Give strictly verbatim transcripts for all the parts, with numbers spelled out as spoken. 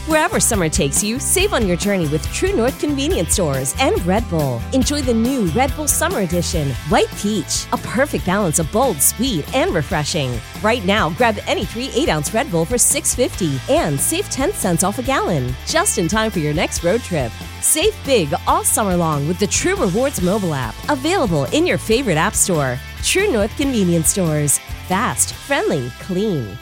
Wherever summer takes you, save on your journey with True North Convenience Stores and Red Bull. Enjoy the new Red Bull Summer Edition, White Peach, a perfect balance of bold, sweet, and refreshing. Right now, grab any three eight-ounce Red Bull for six dollars and fifty cents and save ten cents off a gallon, just in time for your next road trip. Save big all summer long with the True Rewards mobile app, available in your favorite app store. True North Convenience Stores. Fast, friendly, clean.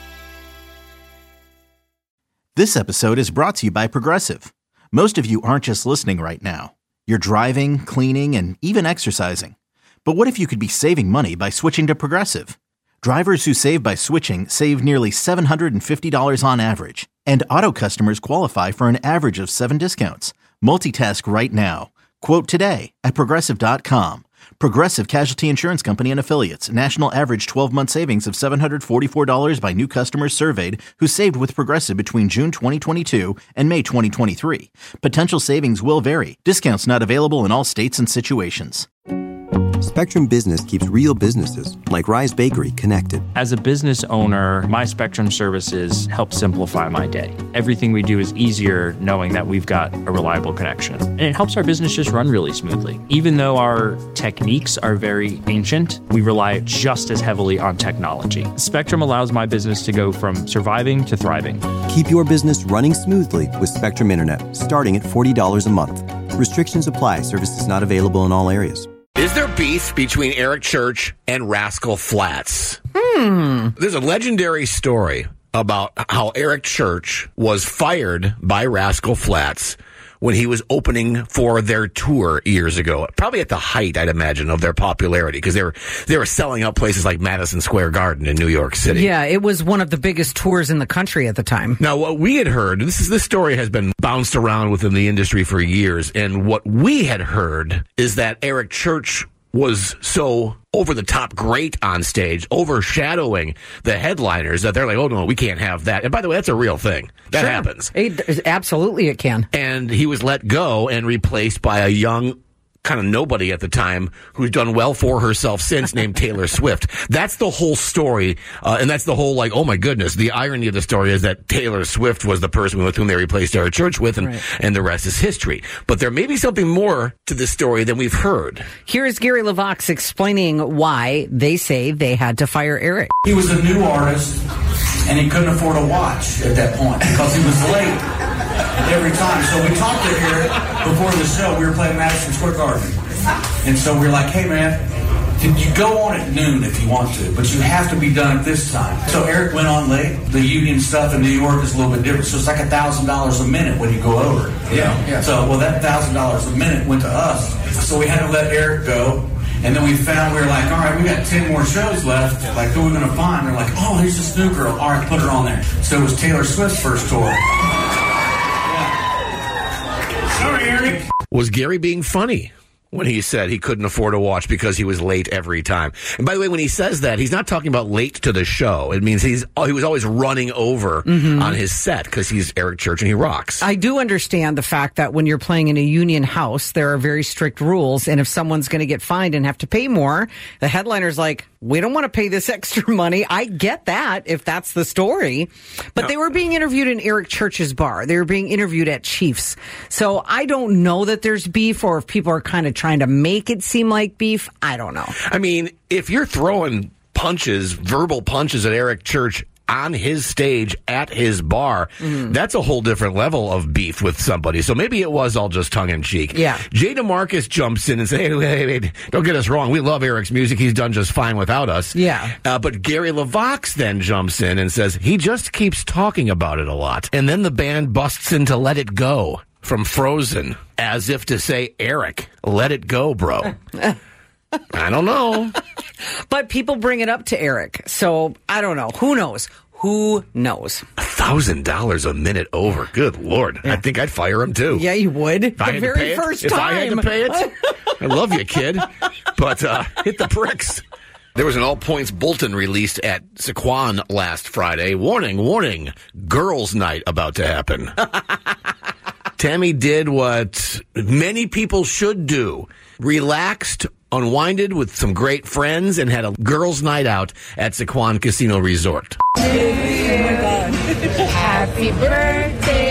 This episode is brought to you by Progressive. Most of you aren't just listening right now. You're driving, cleaning, and even exercising. But what if you could be saving money by switching to Progressive? Drivers who save by switching save nearly seven hundred fifty dollars on average. And auto customers qualify for an average of seven discounts. Multitask right now. Quote today at Progressive dot com. Progressive Casualty Insurance Company and Affiliates. National average twelve-month savings of seven hundred forty-four dollars by new customers surveyed who saved with Progressive between June twenty twenty-two and May twenty twenty-three. Potential savings will vary. Discounts not available in all states and situations. Spectrum Business keeps real businesses, like Rise Bakery, connected. As a business owner, my Spectrum services help simplify my day. Everything we do is easier knowing that we've got a reliable connection. And it helps our business just run really smoothly. Even though our techniques are very ancient, we rely just as heavily on technology. Spectrum allows my business to go from surviving to thriving. Keep your business running smoothly with Spectrum Internet, starting at forty dollars a month. Restrictions apply. Services not available in all areas. Is there beef between Eric Church and Rascal Flatts? Hmm. There's a legendary story about how Eric Church was fired by Rascal Flatts when he was opening for their tour years ago. Probably at the height, I'd imagine, of their popularity, because they were they were selling out places like Madison Square Garden in New York City. Yeah, it was one of the biggest tours in the country at the time. Now, what we had heard, this is this story has been bounced around within the industry for years, and what we had heard is that Eric Church was so over-the-top great on stage, overshadowing the headliners, that they're like, oh, no, we can't have that. And by the way, that's a real thing. That Sure. happens. It, absolutely it can. And he was let go and replaced by a young kind of nobody at the time who's done well for herself since, named Taylor Swift. That's the whole story. Uh, and that's the whole, like, oh my goodness. The irony of the story is that Taylor Swift was the person with whom they replaced Eric Church with, and, right. and the rest is history. But there may be something more to this story than we've heard. Here is Gary LeVox explaining why they say they had to fire Eric. He was a new artist, and he couldn't afford a watch at that point because he was late every time. So we talked to Eric before the show. We were playing Madison Square Garden. And so we we're like, hey, man, you go on at noon if you want to, but you have to be done at this time. So Eric went on late. The union stuff in New York is a little bit different. So it's like one thousand dollars a minute when you go over. Yeah, yeah. So, well, that one thousand dollars a minute went to us. So we had to let Eric go. And then we found, we were like, all right, we got ten more shows left. Like, who are we going to find? They're like, oh, here's this new girl. All right, put her on there. So it was Taylor Swift's first tour. Sorry, Eric. Was Gary being funny when he said he couldn't afford a watch because he was late every time? And by the way, when he says that, he's not talking about late to the show. It means he's he was always running over mm-hmm. on his set because he's Eric Church and he rocks. I do understand the fact that when you're playing in a union house, there are very strict rules. And if someone's going to get fined and have to pay more, the headliner's like, we don't want to pay this extra money. I get that if that's the story. But no. They were being interviewed in Eric Church's bar. They were being interviewed at Chiefs. So I don't know that there's beef, or if people are kind of trying to make it seem like beef. I don't know. I mean, if you're throwing punches, verbal punches at Eric Church on his stage at his bar, mm. that's a whole different level of beef with somebody. So maybe it was all just tongue-in-cheek. Yeah. Jay DeMarcus jumps in and says, hey, hey, hey, don't get us wrong. We love Eric's music. He's done just fine without us. Yeah. Uh, but Gary LeVox then jumps in and says, he just keeps talking about it a lot. And then the band busts into Let It Go from Frozen, as if to say, Eric, let it go, bro. I don't know. But people bring it up to Eric. So I don't know. Who knows? Who knows? A thousand dollars a minute over. Good Lord. Yeah. I think I'd fire him too. Yeah, you would. If the very first it, time. If I had to pay it. I love you, kid. But uh, hit the bricks. There was an all-points bulletin released at Sequan last Friday. Warning, warning, girls' night about to happen. Tammy did what many people should do. Relaxed, unwinded with some great friends, and had a girls' night out at Sequan Casino Resort. Oh my God. Happy birthday to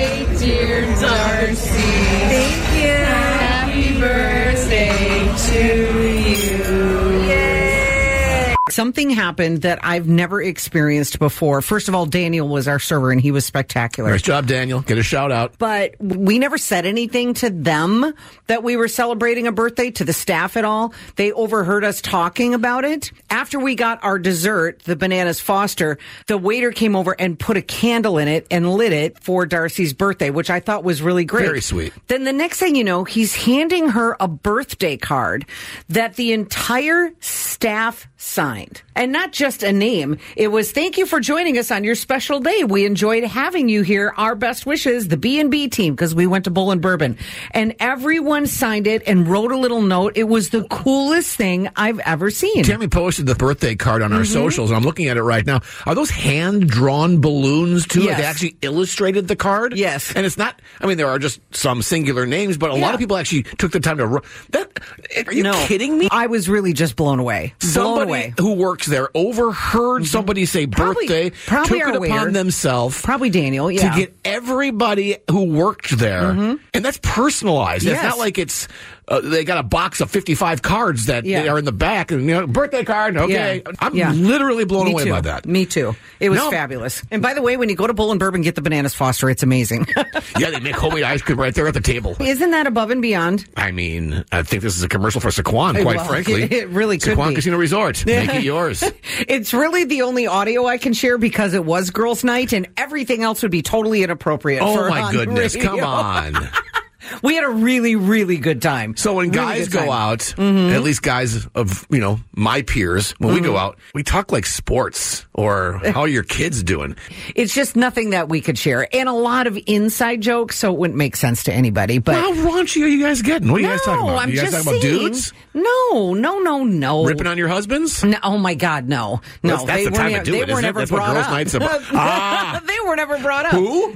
dear Darcy. Thank you. Happy birthday to you. Yay. Something happened that I've never experienced before. First of all, Daniel was our server, and he was spectacular. Nice job, Daniel. Get a shout out. But we never said anything to them that we were celebrating a birthday, to the staff at all. They overheard us talking about it. After we got our dessert, the Bananas Foster, the waiter came over and put a candle in it and lit it for Darcy's birthday, which I thought was really great. Very sweet. Then the next thing you know, he's handing her a birthday card that the entire staff signed. And not just a name. It was, thank you for joining us on your special day. We enjoyed having you here. Our best wishes, the B and B team, because we went to Bull and Bourbon. And everyone signed it and wrote a little note. It was the coolest thing I've ever seen. Tammy posted the birthday card on our mm-hmm. socials, and I'm looking at it right now. Are those hand-drawn balloons, too? Yes. Like they actually illustrated the card? Yes. And it's not, I mean, there are just some singular names, but a yeah. lot of people actually took the time to, that, are you no, kidding me? I was really just blown away. Somebody blown away. who works there overheard mm-hmm. somebody say birthday, probably, probably took it waiter. upon themselves. Probably Daniel, yeah. To get everybody who worked there. Mm-hmm. And that's personalized. Yes. It's not like it's, uh, they got a box of fifty-five cards that yeah. they are in the back. And, you know, birthday card, okay. Yeah. I'm yeah. literally blown Me away too. by that. Me too. It was no. fabulous. And by the way, when you go to Bull and Bourbon, get the Bananas Foster. It's amazing. Yeah, they make homemade ice cream right there at the table. Isn't that above and beyond? I mean, I think this is a commercial for Saquon, quite well, frankly. It really could Saquon be. Casino Resort. Make it yours. It's really the only audio I can share because it was girls' night, and everything else would be totally inappropriate. Oh, for my goodness. radio. Come on. We had a really, really good time. So when really guys go time. out, mm-hmm. at least guys of, you know, my peers, when mm-hmm. we go out, we talk like sports or how are your kids doing? It's just nothing that we could share. And a lot of inside jokes, so it wouldn't make sense to anybody. But how raunchy are you guys getting? What are you no, guys talking about? I'm you guys just talking saying, about dudes? No, no, no, no. Ripping on your husbands? No, oh, my God, no. No, that's, that's they the time weren't, to do they it, were isn't never it? That's brought what girls' up. night's about. Ah. They were never brought up. Who?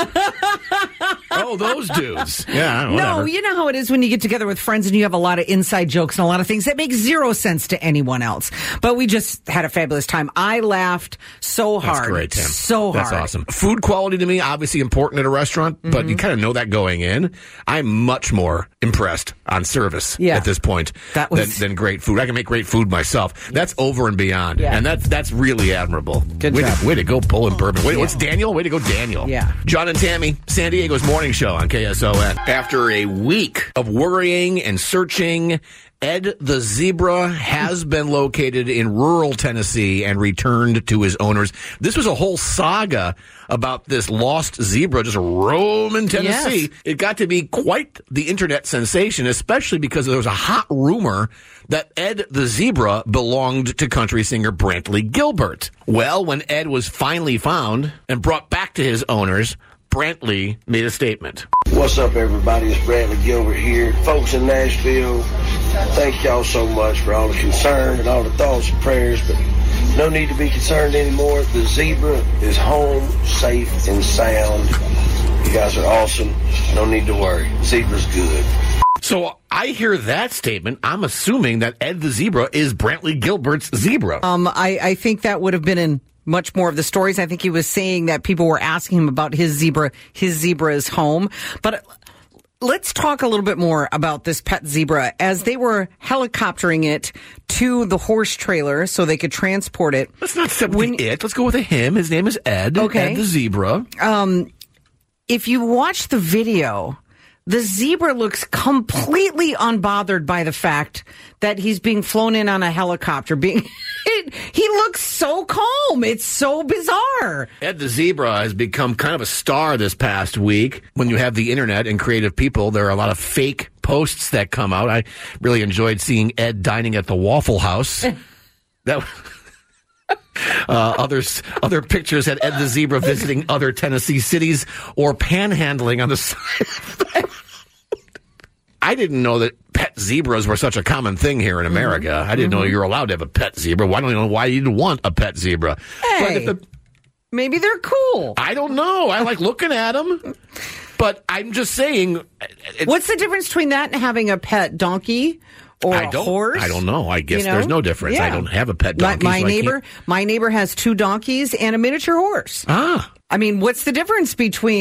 Oh, those dudes. Yeah, whatever. No, you know how it is when you get together with friends and you have a lot of inside jokes and a lot of things that make zero sense to anyone else. But we just had a fabulous time. I laughed so hard. That's great, Tim. So hard. That's awesome. Food quality to me, obviously important at a restaurant, mm-hmm. but you kind of know that going in. I'm much more impressed on service yeah. at this point that was... than, than great food. I can make great food myself. Yes. That's over and beyond. Yeah. And that's that's really admirable. Good way job. To, way to go, Bull and Bourbon. Way, yeah. What's Daniel? Way to go, Daniel. Yeah. John and Tammy, San Diego's morning show on K S O N. After a week of worrying and searching, Ed the zebra has been located in rural Tennessee and returned to his owners. This was a whole saga about this lost zebra just roaming Tennessee. Yes. It got to be quite the internet sensation, especially because there was a hot rumor that Ed the zebra belonged to country singer Brantley Gilbert. Well, when Ed was finally found and brought back to his owners, Brantley made a statement. What's up, everybody? It's Brantley Gilbert here. Folks in Nashville, thank y'all so much for all the concern and all the thoughts and prayers, but no need to be concerned anymore. The zebra is home, safe and sound. You guys are awesome. No need to worry. Zebra's good. So I hear that statement. I'm assuming that Ed the zebra is Brantley Gilbert's zebra. Um, I, I think that would have been in much more of the stories. I think he was saying that people were asking him about his zebra. His zebra is home. But let's talk a little bit more about this pet zebra. As they were helicoptering it to the horse trailer so they could transport it. Let's not step with it. Let's go with a him. His name is Ed. Okay. Ed the zebra. Um, if you watch the video, the zebra looks completely unbothered by the fact that he's being flown in on a helicopter. Being, it, he looks so calm. It's so bizarre. Ed the zebra has become kind of a star this past week. When you have the internet and creative people, there are a lot of fake posts that come out. I really enjoyed seeing Ed dining at the Waffle House. That. Uh, others, other pictures had Ed the zebra visiting other Tennessee cities or panhandling on the side. I didn't know that pet zebras were such a common thing here in America. Mm-hmm. I didn't mm-hmm. know you were allowed to have a pet zebra. Well, I don't know why you'd want a pet zebra. Hey, but the, maybe they're cool. I don't know. I like looking at them. But I'm just saying. What's the difference between that and having a pet donkey? Or I a don't, horse? I don't know. I guess you know? There's no difference. Yeah. I don't have a pet donkey. My, my so neighbor, my neighbor has two donkeys and a miniature horse. Ah. I mean, what's the difference between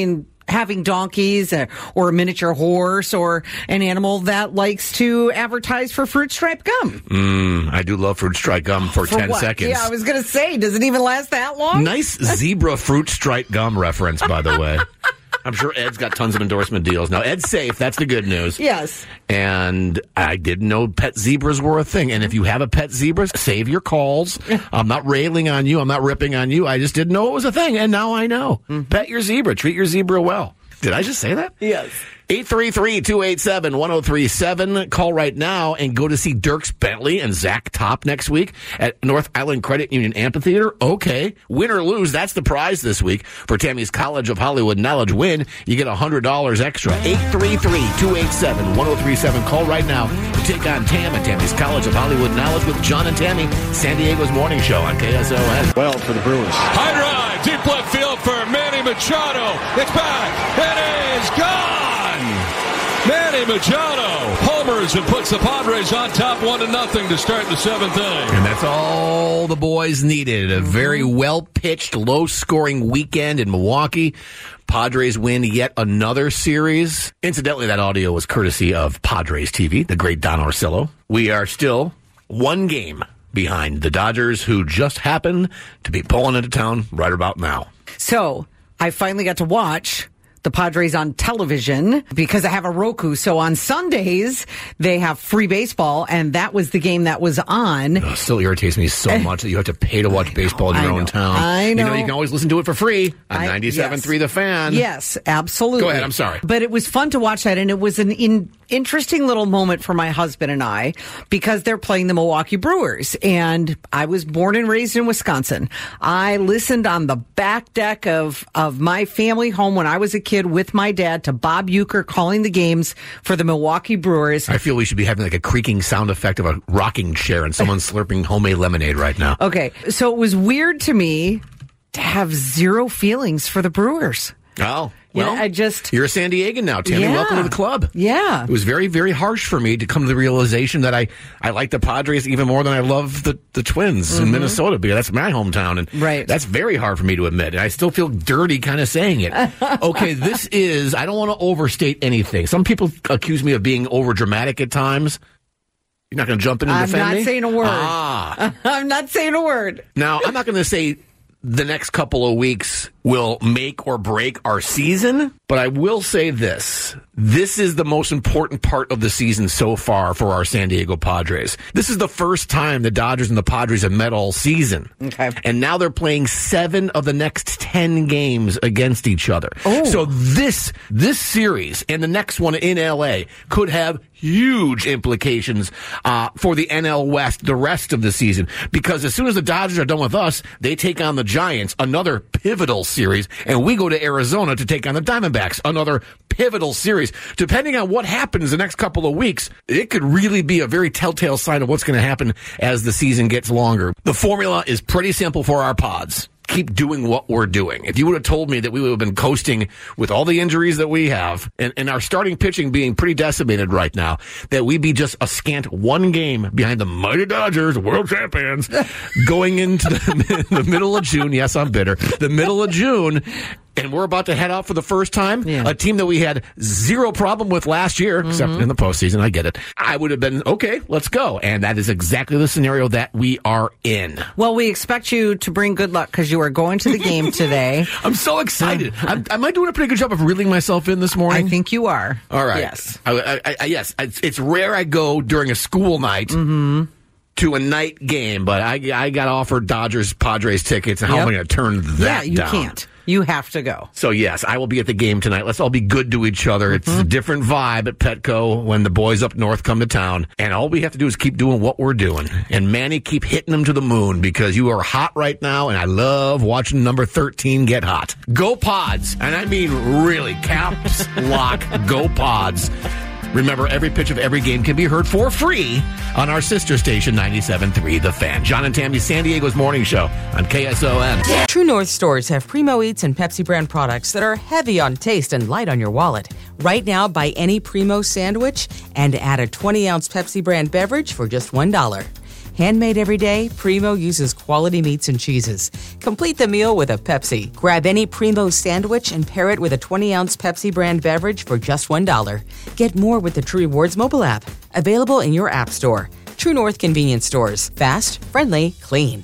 having donkeys or, or a miniature horse or an animal that likes to advertise for fruit stripe gum. Mm, I do love fruit stripe gum for, For ten what? seconds. Yeah, I was going to say, does it even last that long? Nice zebra fruit stripe gum reference, by the way. I'm sure Ed's got tons of endorsement deals. Now, Ed's safe. That's the good news. Yes. And I didn't know pet zebras were a thing. And if you have a pet zebra, save your calls. I'm not railing on you. I'm not ripping on you. I just didn't know it was a thing. And now I know. Mm-hmm. Pet your zebra. Treat your zebra well. Did I just say that? Yes. eight three three, two eight seven, one oh three seven. Call right now and go to see Dierks Bentley and Zach Top next week at North Island Credit Union Amphitheater. Okay. Win or lose, that's the prize this week. For Tammy's College of Hollywood Knowledge win, you get one hundred dollars extra. eight three three, two eight seven, one oh three seven. Call right now to take on Tam at Tammy's College of Hollywood Knowledge with John and Tammy, San Diego's morning show on K S O N. Well, for the Brewers. High drive, deep left field for Manny Machado. It's back. It is gone. Manny Machado homers and puts the Padres on top one to nothing to start the seventh inning. And that's all the boys needed. A very well-pitched, low-scoring weekend in Milwaukee. Padres win yet another series. Incidentally, that audio was courtesy of Padres T V, the great Don Orsillo. We are still one game behind the Dodgers, who just happen to be pulling into town right about now. So I finally got to watch the Padres on television because I have a Roku. So on Sundays, they have free baseball, and that was the game that was on. Oh, it still irritates me so much that you have to pay to watch baseball in your own town. I know. You know, you can always listen to it for free on I- ninety-seven point three yes. The Fan. Yes, absolutely. Go ahead, I'm sorry. But it was fun to watch that, and it was an in, interesting little moment for my husband and I because they're playing the Milwaukee Brewers, and I was born and raised in Wisconsin. I listened on the back deck of, of my family home when I was a kid with my dad to Bob Uecker calling the games for the Milwaukee Brewers. I feel we should be having like a creaking sound effect of a rocking chair and someone slurping homemade lemonade right now. Okay, so it was weird to me to have zero feelings for the Brewers. Oh, well, yeah, I just... You're a San Diegan now, Tammy. Yeah. Welcome to the club. Yeah. It was very, very harsh for me to come to the realization that I, I like the Padres even more than I love the, the Twins mm-hmm. in Minnesota, because that's my hometown. And right. that's very hard for me to admit. And I still feel dirty kind of saying it. Okay, this is... I don't want to overstate anything. Some people accuse me of being overdramatic at times. You're not going to jump in and I'm defend not me? saying a word. Ah. I'm not saying a word. Now, I'm not going to say the next couple of weeks will make or break our season, but I will say this. This is the most important part of the season so far for our San Diego Padres. This is the first time the Dodgers and the Padres have met all season. Okay. And now they're playing seven of the next ten games against each other. Oh. So this, this series and the next one in L A could have huge implications uh, for the N L West the rest of the season, because as soon as the Dodgers are done with us, they take on the Giants, another pivotal series, and we go to Arizona to take on the Diamondbacks, another pivotal series. Depending on what happens the next couple of weeks, it could really be a very telltale sign of what's going to happen as the season gets longer. The formula is pretty simple for our Pods. Keep doing what we're doing. If you would have told me that we would have been coasting with all the injuries that we have and, and our starting pitching being pretty decimated right now, that we'd be just a scant one game behind the mighty Dodgers, world champions, going into the, the middle of June. Yes, I'm bitter. The middle of June. And we're about to head out for the first time. Yeah. A team that we had zero problem with last year, mm-hmm. except in the postseason. I get it. I would have been, okay, let's go. And that is exactly the scenario that we are in. Well, we expect you to bring good luck because you are going to the game today. I'm so excited. I'm, am I doing a pretty good job of reeling myself in this morning? I think you are. All right. Yes. I, I, I, yes. It's, it's rare I go during a school night. Mm-hmm. To a night game, but I, I got offered Dodgers Padres tickets, and how Yep. am I going to turn that Yeah, you down? can't. You have to go. So, yes, I will be at the game tonight. Let's all be good to each other. It's Mm-hmm. a different vibe at Petco when the boys up north come to town. And all we have to do is keep doing what we're doing. And, Manny, keep hitting them to the moon, because you are hot right now, and I love watching number thirteen get hot. Go Pods. And I mean really, caps lock, go Pods. Remember, every pitch of every game can be heard for free on our sister station, ninety-seven point three The Fan. John and Tammy, San Diego's morning show on K S O N. True North stores have Primo Eats and Pepsi brand products that are heavy on taste and light on your wallet. Right now, buy any Primo sandwich and add a twenty ounce Pepsi brand beverage for just one dollar. Handmade every day, Primo uses quality meats and cheeses. Complete the meal with a Pepsi. Grab any Primo sandwich and pair it with a twenty-ounce Pepsi brand beverage for just one dollar. Get more with the True Rewards mobile app. Available in your app store. True North Convenience Stores. Fast, friendly, clean.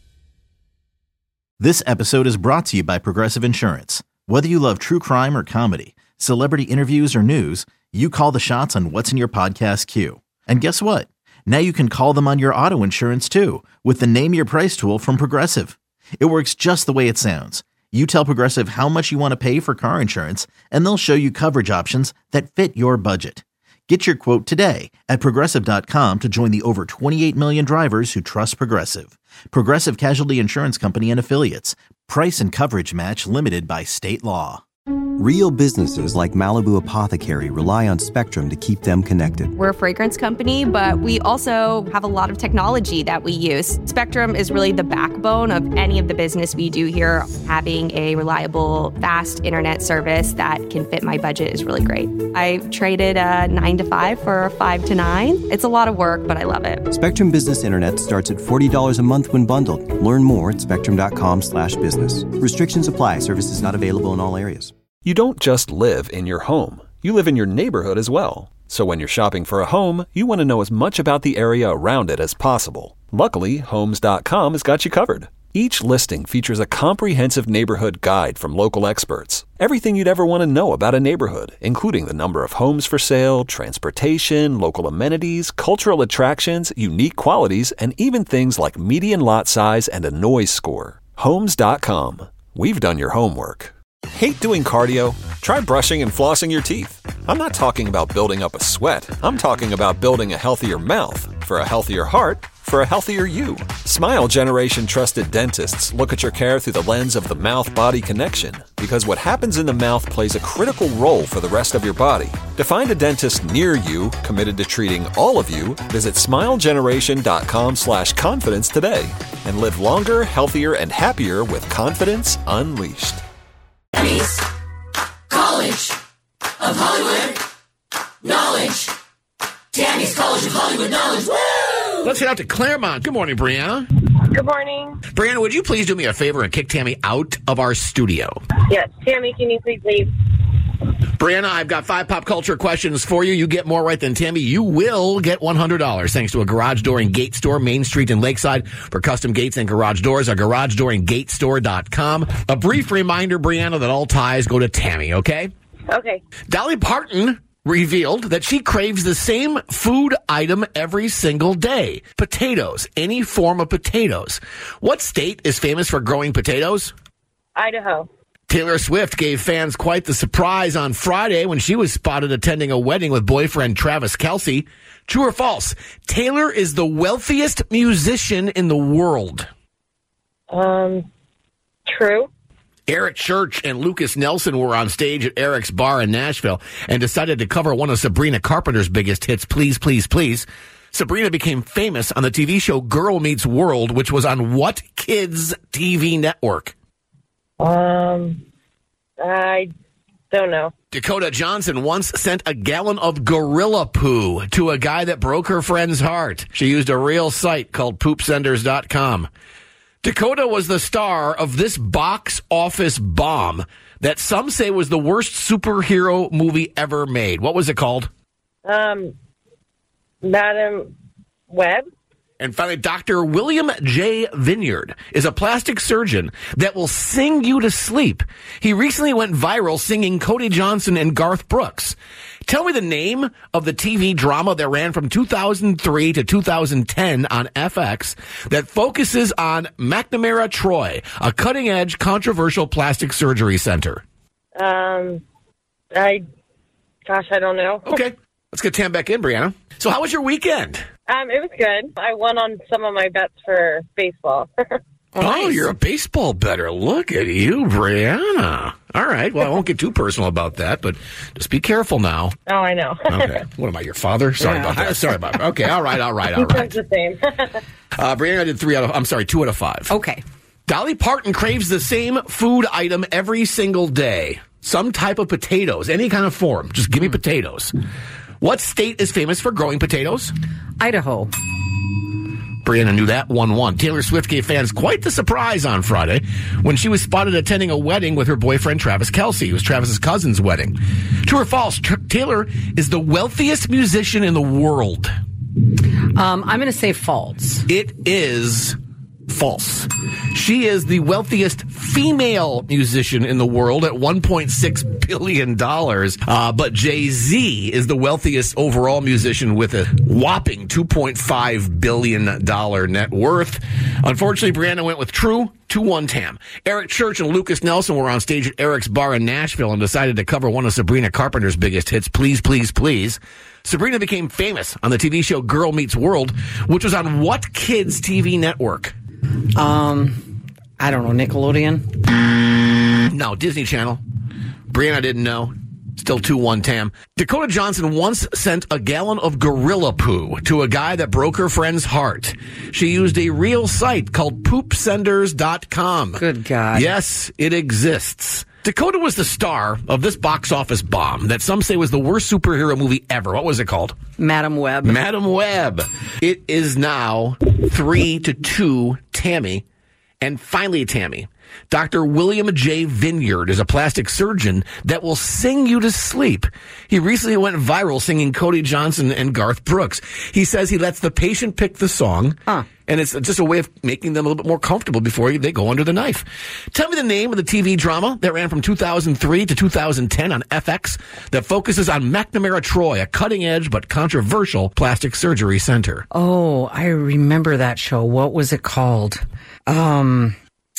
This episode is brought to you by Progressive Insurance. Whether you love true crime or comedy, celebrity interviews or news, you call the shots on what's in your podcast queue. And guess what? Now you can call them on your auto insurance too with the Name Your Price tool from Progressive. It works just the way it sounds. You tell Progressive how much you want to pay for car insurance, and they'll show you coverage options that fit your budget. Get your quote today at Progressive dot com to join the over twenty-eight million drivers who trust Progressive. Progressive Casualty Insurance Company and Affiliates. Price and coverage match limited by state law. Real businesses like Malibu Apothecary rely on Spectrum to keep them connected. We're a fragrance company, but we also have a lot of technology that we use. Spectrum is really the backbone of any of the business we do here. Having a reliable, fast internet service that can fit my budget is really great. I traded a nine to five for a five to nine. It's a lot of work, but I love it. Spectrum Business Internet starts at forty dollars a month when bundled. Learn more at spectrum.com slash business. Restrictions apply. Services not available in all areas. You don't just live in your home. You live in your neighborhood as well. So when you're shopping for a home, you want to know as much about the area around it as possible. Luckily, Homes dot com has got you covered. Each listing features a comprehensive neighborhood guide from local experts. Everything you'd ever want to know about a neighborhood, including the number of homes for sale, transportation, local amenities, cultural attractions, unique qualities, and even things like median lot size and a noise score. Homes dot com. We've done your homework. Hate doing cardio? Try brushing and flossing your teeth. I'm not talking about building up a sweat. I'm talking about building a healthier mouth. For a healthier heart, for a healthier you. Smile Generation trusted dentists look at your care through the lens of the mouth-body connection, because what happens in the mouth plays a critical role for the rest of your body. To find a dentist near you committed to treating all of you, visit smilegeneration.com slash confidence today and live longer, healthier, and happier with confidence unleashed. Tammy's College of Hollywood Knowledge. Tammy's College of Hollywood Knowledge. Woo! Let's head out to Claremont. Good morning, Brianna. Good morning. Brianna, would you please do me a favor and kick Tammy out of our studio? Yes. Tammy, can you please leave? Brianna, I've got five pop culture questions for you. You get more right than Tammy. You will get one hundred dollars thanks to a garage door and gate store, Main Street in Lakeside. For custom gates and garage doors, a garage door and gate store dot com. A brief reminder, Brianna, that all ties go to Tammy, okay? Okay. Dolly Parton revealed that she craves the same food item every single day. Potatoes. Any form of potatoes. What state is famous for growing potatoes? Idaho. Taylor Swift gave fans quite the surprise on Friday when she was spotted attending a wedding with boyfriend Travis Kelce. True or false? Taylor is the wealthiest musician in the world. Um, true. Eric Church and Lucas Nelson were on stage at Eric's Bar in Nashville and decided to cover one of Sabrina Carpenter's biggest hits, Please, Please, Please. Sabrina became famous on the T V show Girl Meets World, which was on what kids' T V network? Um, I don't know. Dakota Johnson once sent a gallon of gorilla poo to a guy that broke her friend's heart. She used a real site called poop senders dot com. Dakota was the star of this box office bomb that some say was the worst superhero movie ever made. What was it called? Um, Madam Web. And finally, Doctor William J. Vineyard is a plastic surgeon that will sing you to sleep. He recently went viral singing Cody Johnson and Garth Brooks. Tell me the name of the T V drama that ran from two thousand three to two thousand ten on F X that focuses on McNamara Troy, a cutting-edge, controversial plastic surgery center. Um, I, gosh, I don't know. Okay. Let's get Tam back in, Brianna. So how was your weekend? Um, it was good. I won on some of my bets for baseball. Oh, nice. You're a baseball bettor. Look at you, Brianna. All right. Well, I won't get too personal about that, but just be careful now. Oh, I know. Okay. What am I, your father? Sorry yeah. about that. Sorry about that. Okay. All right. All right. All right. the same. uh, Brianna did three out of, I'm sorry, two out of five. Okay. Dolly Parton craves the same food item every single day. Some type of potatoes, any kind of form. Just give me potatoes. What state is famous for growing potatoes? Idaho. Brianna knew that one one. Taylor Swift gave fans quite the surprise on Friday when she was spotted attending a wedding with her boyfriend Travis Kelce. It was Travis's cousin's wedding. True or false, T- Taylor is the wealthiest musician in the world. Um, I'm going to say false. It is false. She is the wealthiest female musician in the world at one point six billion dollars. Uh, but Jay-Z is the wealthiest overall musician with a whopping two point five billion dollars net worth. Unfortunately, Brianna went with true. two one Tam. Eric Church and Lucas Nelson were on stage at Eric's Bar in Nashville and decided to cover one of Sabrina Carpenter's biggest hits, Please, Please, Please. Sabrina became famous on the T V show Girl Meets World, which was on what kids' T V network? Um, I don't know, Nickelodeon? No, Disney Channel. Brianna didn't know. Still two one Tam. Dakota Johnson once sent a gallon of gorilla poo to a guy that broke her friend's heart. She used a real site called poop senders dot com. Good God. Yes, it exists. Dakota was the star of this box office bomb that some say was the worst superhero movie ever. What was it called? Madam Web. Madam Web. It is now three to two Tammy. And finally, Tammy, Doctor William J. Vineyard is a plastic surgeon that will sing you to sleep. He recently went viral singing Cody Johnson and Garth Brooks. He says he lets the patient pick the song, huh. and it's just a way of making them a little bit more comfortable before they go under the knife. Tell me the name of the T V drama that ran from two thousand three to two thousand ten on F X that focuses on McNamara Troy, a cutting-edge but controversial plastic surgery center. Oh, I remember that show. What was it called? Um...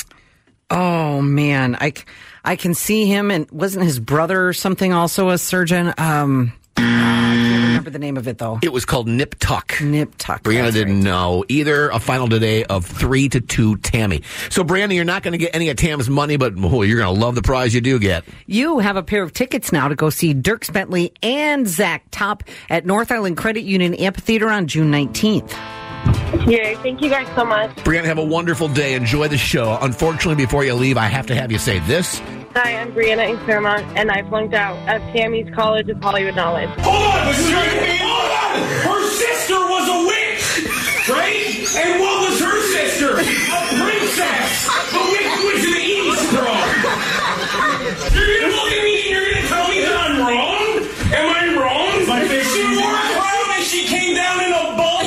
Oh, man. I, I can see him, and wasn't his brother or something also a surgeon? Um, I can't remember the name of it, though. It was called Nip Tuck. Nip Tuck. Brianna didn't right. know either. A final today of three to two Tammy. So, Brianna, you're not going to get any of Tam's money, but oh, you're going to love the prize you do get. You have a pair of tickets now to go see Dierks Bentley and Zach Top at North Island Credit Union Amphitheater on June nineteenth. Yeah, thank you guys so much. Brianna, have a wonderful day. Enjoy the show. Unfortunately, before you leave, I have to have you say this. Hi, I'm Brianna in Claremont, and I flunked out of Tammy's College of Hollywood Knowledge. Hold on, this is right. Hold on! Her sister was a witch, right? And what was her sister? A princess. The witch was an East girl. You're gonna look at me and you're gonna tell me that I'm wrong? Am I wrong? My she wore a crown and she came down in a ball.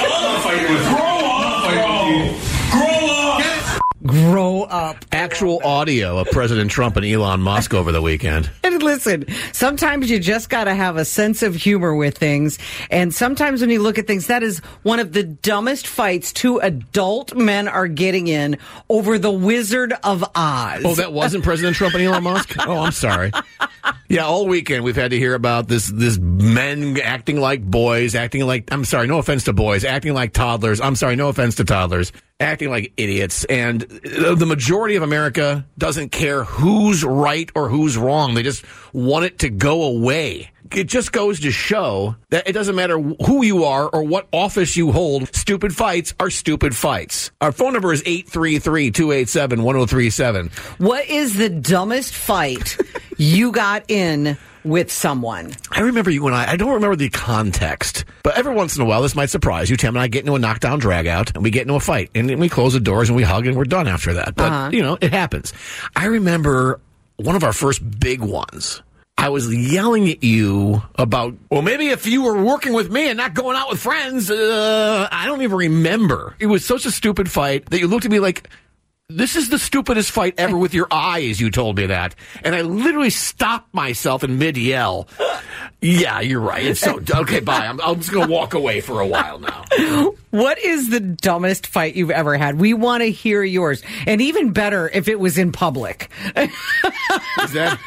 Grow up, bro. Grow up. Grow up. Actual audio of President Trump and Elon Musk over the weekend. And listen, sometimes you just got to have a sense of humor with things. And sometimes when you look at things, that is one of the dumbest fights two adult men are getting in over the Wizard of Oz. Oh, that wasn't President Trump and Elon Musk? Oh, I'm sorry. Yeah, all weekend we've had to hear about this this men acting like boys, acting like, I'm sorry, no offense to boys, acting like toddlers. I'm sorry, no offense to toddlers. Acting like idiots. And the majority of America doesn't care who's right or who's wrong. They just want it to go away. It just goes to show that it doesn't matter who you are or what office you hold. Stupid fights are stupid fights. Our phone number is eight three three, two eight seven, one oh three seven. What is the dumbest fight you got in with someone? I remember you and I, I don't remember the context, but every once in a while, this might surprise you. Tim and I get into a knockdown drag out and we get into a fight and then we close the doors and we hug and we're done after that. But, uh-huh. you know, it happens. I remember one of our first big ones. I was yelling at you about, well, maybe if you were working with me and not going out with friends, uh, I don't even remember. It was such a stupid fight that you looked at me like, this is the stupidest fight ever with your eyes, you told me that. And I literally stopped myself in mid-yell. Yeah, you're right. It's so, okay, bye. I'm, I'm just going to walk away for a while now. What is the dumbest fight you've ever had? We want to hear yours. And even better if it was in public. Is that...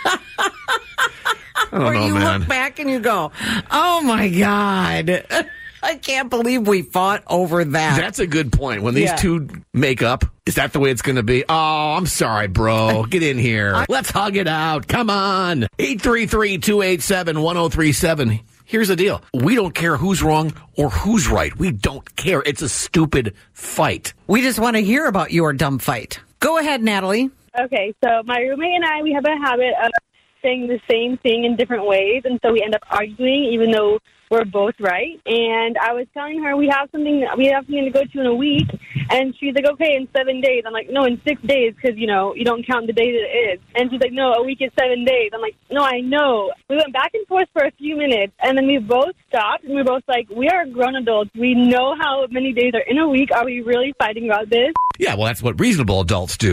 I don't or know, you man. look back and you go, oh, my God. I can't believe we fought over that. That's a good point. When these yeah. two make up, is that the way it's going to be? Oh, I'm sorry, bro. Get in here. Let's hug it out. Come on. eight three three, two eight seven, one oh three seven. Here's the deal. We don't care who's wrong or who's right. We don't care. It's a stupid fight. We just want to hear about your dumb fight. Go ahead, Natalie. Okay, so my roommate and I, we have a habit of saying the same thing in different ways, and so we end up arguing even though were both right. And I was telling her we have something we have something to go to in a week. And she's like, okay, in seven days. I'm like, no, in six days because, you know, you don't count the day that it is. And she's like, no, a week is seven days. I'm like, no, I know. We went back and forth for a few minutes. And then we both stopped. And we were both like, we are grown adults. We know how many days are in a week. Are we really fighting about this? Yeah, well, that's what reasonable adults do.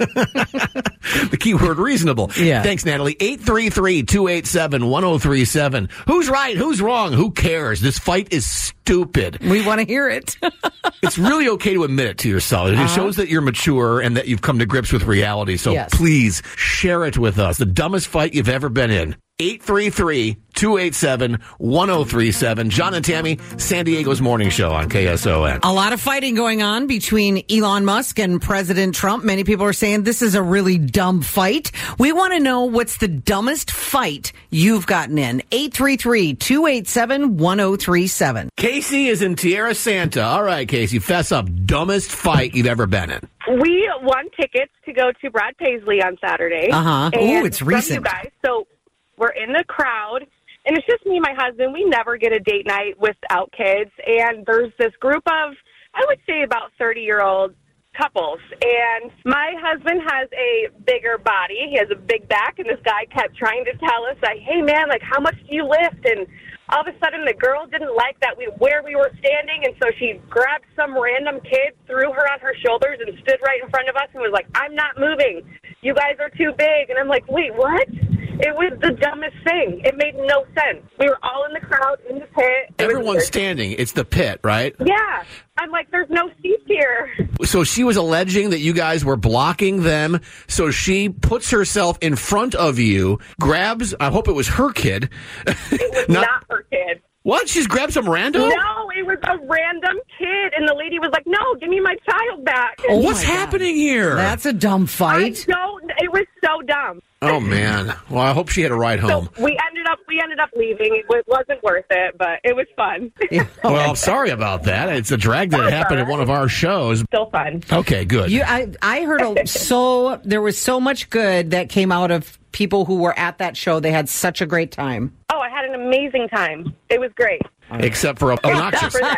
The key word reasonable. Yeah. Thanks, Natalie. eight three three, two eight seven, one oh three seven. Who's right? Who's wrong? Who cares? This fight is stupid. We want to hear it. It's really okay to admit it to yourself. It Uh-huh. shows that you're mature and that you've come to grips with reality. So Yes. please share it with us. The dumbest fight you've ever been in. eight three three, two eight seven, one oh three seven. John and Tammy, San Diego's morning show on K S O N. A lot of fighting going on between Elon Musk and President Trump. Many people are saying this is a really dumb fight. We want to know what's the dumbest fight you've gotten in. eight three three, two eight seven, one oh three seven. Casey is in Tierra Santa. All right, Casey, fess up. Dumbest fight you've ever been in. We won tickets to go to Brad Paisley on Saturday. Uh-huh. And Ooh, it's from recent. You guys, so we're in the crowd, and it's just me and my husband. We never get a date night without kids, and there's this group of, I would say, about thirty-year-old couples, and my husband has a bigger body. He has a big back, and this guy kept trying to tell us, like, hey, man, like, how much do you lift? And all of a sudden, the girl didn't like that we where we were standing, and so she grabbed some random kid, threw her on her shoulders, and stood right in front of us and was like, I'm not moving. You guys are too big. And I'm like, wait, what? It was the dumbest thing. It made no sense. We were all in the crowd, in the pit. It was Everyone's weird. standing. It's the pit, right? Yeah. I'm like, there's no seats here. So she was alleging that you guys were blocking them. So she puts herself in front of you, grabs, I hope it was her kid. It was not, not her kid. What? She's grabbed some rando? No, it was a random kid. And the lady was like, no, give me my child back. Oh, what's happening here? That's a dumb fight. I don't, it was so dumb. Oh, man. Well, I hope she had a ride home. So we ended up we ended up leaving. It was, wasn't worth it, but it was fun. Well, I'm sorry about that. It's a drag that happened at one of our shows. Still fun. Okay, good. You, I, I heard a, so there was so much good that came out of people who were at that show. They had such a great time. Oh, I had an amazing time. It was great. Except for obnoxious. Except for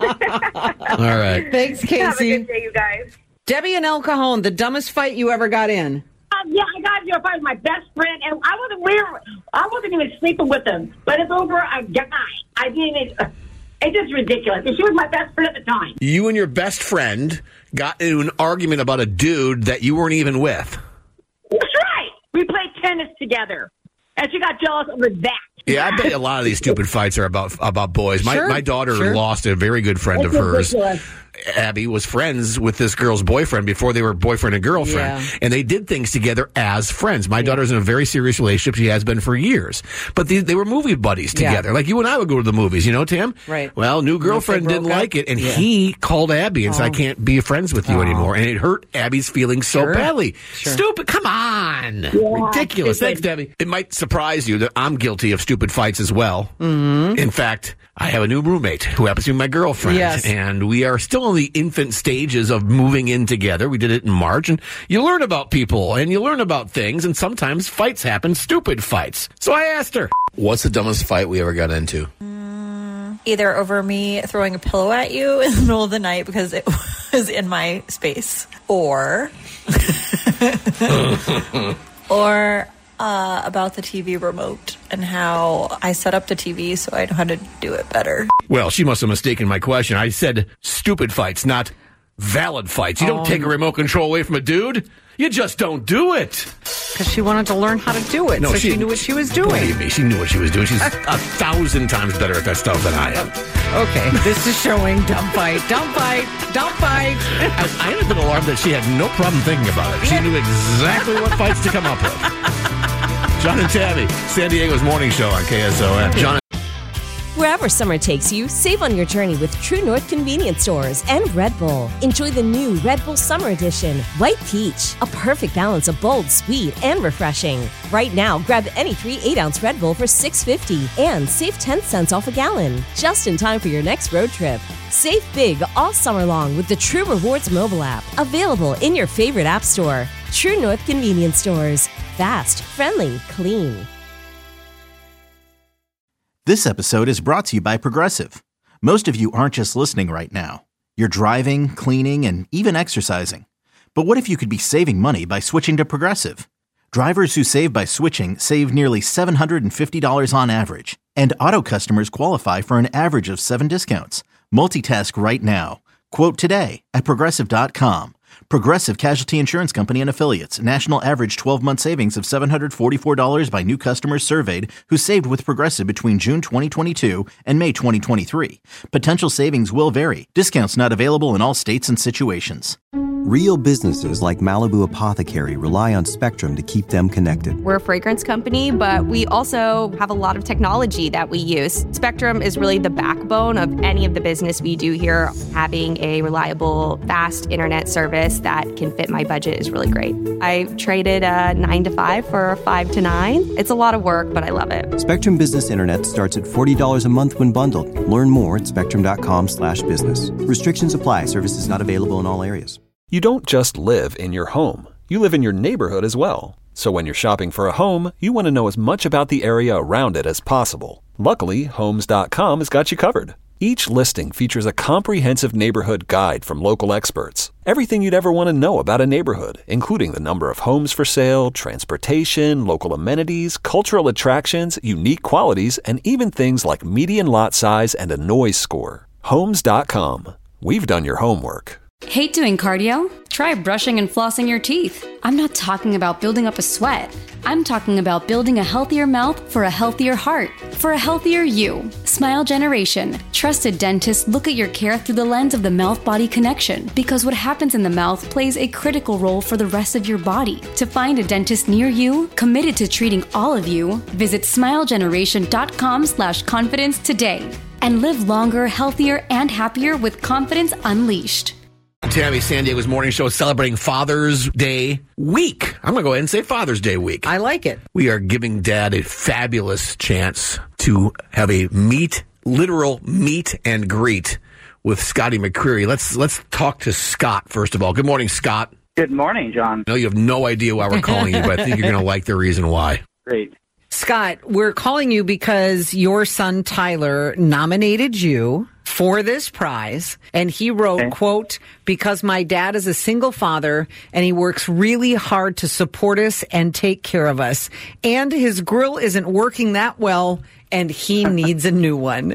that. All right. Thanks, Casey. Have a good day, you guys. Debbie and El Cajon, the dumbest fight you ever got in. Um, yeah, I got into a fight with my best friend, and I wasn't we were, I wasn't even sleeping with him. But it's over a guy. I didn't. It, it's just ridiculous. And she was my best friend at the time. You and your best friend got into an argument about a dude that you weren't even with. That's right. We played tennis together, and she got jealous over that. Yeah, I bet a lot of these stupid fights are about about boys. My Sure, my daughter sure. lost a very good friend That's of hers. ridiculous. Abby was friends with this girl's boyfriend before they were boyfriend and girlfriend, Yeah. and they did things together as friends. My daughter's in a very serious relationship; she has been for years. But they, they were movie buddies Yeah. together, like you and I would go to the movies. You know, Tim? Right. Well, new girlfriend broke didn't up. like it, and Yeah. he called Abby and said, "I Oh. can't be friends with you Oh. anymore," and it hurt Abby's feelings so Sure. badly. Sure. Stupid! Come on, ridiculous. stupid. Thanks, Debbie. It might surprise you that I'm guilty of stupid fights as well. Mm-hmm. In fact, I have a new roommate who happens to be my girlfriend. Yes. And we are still in the infant stages of moving in together. We did it in March. And you learn about people and you learn about things. And sometimes fights happen, stupid fights. So I asked her, what's the dumbest fight we ever got into? Either over me throwing a pillow at you in the middle of the night because it was in my space, or or uh, about the T V remote and how I set up the T V so I know how to do it better. Well, she must have mistaken my question. I said stupid fights, not valid fights. You don't Oh. take a remote control away from a dude. You just don't do it. Because she wanted to learn how to do it, so she, knew what she was doing. Believe me, she knew what she was doing. She's a thousand times better at that stuff than I am. Okay, this is showing dumb fight, dumb fight, dumb fight. I, I have been alarmed that she had no problem thinking about it. She knew exactly what fights to come up with. John and Tammy, San Diego's morning show on K S O N. John. Wherever summer takes you, save on your journey with True North Convenience Stores and Red Bull. Enjoy the new Red Bull Summer Edition, White Peach, a perfect balance of bold, sweet, and refreshing. Right now, grab any three eight-ounce Red Bull for six fifty and save ten cents off a gallon, just in time for your next road trip. Save big all summer long with the True Rewards mobile app, available in your favorite app store. True North Convenience Stores. Fast, friendly, clean. This episode is brought to you by Progressive. Most of you aren't just listening right now. You're driving, cleaning, and even exercising. But what if you could be saving money by switching to Progressive? Drivers who save by switching save nearly seven hundred fifty dollars on average. And auto customers qualify for an average of seven discounts. Multitask right now. Quote today at Progressive dot com. Progressive Casualty Insurance Company and Affiliates. National average twelve-month savings of seven hundred forty-four dollars by new customers surveyed who saved with Progressive between June twenty twenty-two and May twenty twenty-three. Potential savings will vary. Discounts not available in all states and situations. Real businesses like Malibu Apothecary rely on Spectrum to keep them connected. We're a fragrance company, but we also have a lot of technology that we use. Spectrum is really the backbone of any of the business we do here. Having a reliable, fast internet service that can fit my budget is really great. I traded a nine to five for a five to nine. It's a lot of work, but I love it. Spectrum Business Internet starts at forty dollars a month when bundled. Learn more at spectrum.com slash business. Restrictions apply. Services not available in all areas. You don't just live in your home. You live in your neighborhood as well. So when you're shopping for a home, you want to know as much about the area around it as possible. Luckily, homes dot com has got you covered. Each listing features a comprehensive neighborhood guide from local experts. Everything you'd ever want to know about a neighborhood, including the number of homes for sale, transportation, local amenities, cultural attractions, unique qualities, and even things like median lot size and a noise score. homes dot com. We've done your homework. Hate doing cardio? Try brushing and flossing your teeth. I'm not talking about building up a sweat. I'm talking about building a healthier mouth for a healthier heart, for a healthier you. Smile Generation. Trusted dentists look at your care through the lens of the mouth-body connection, because what happens in the mouth plays a critical role for the rest of your body. To find a dentist near you, committed to treating all of you, visit smilegeneration.com slash confidence today. And live longer, healthier, and happier with confidence unleashed. Tammy, San Diego's morning show is celebrating Father's Day week. I'm going to go ahead and say Father's Day week. I like it. We are giving Dad a fabulous chance to have a meet, literal meet and greet with Scotty McCreery. Let's let's talk to Scott, first of all. Good morning, Scott. Good morning, John. I know you have no idea why we're calling you, but I think you're going to like the reason why. Great. Scott, we're calling you because your son Tyler nominated you for this prize, and he wrote, okay. quote, because my dad is a single father and he works really hard to support us and take care of us, and his grill isn't working that well and he needs a new one.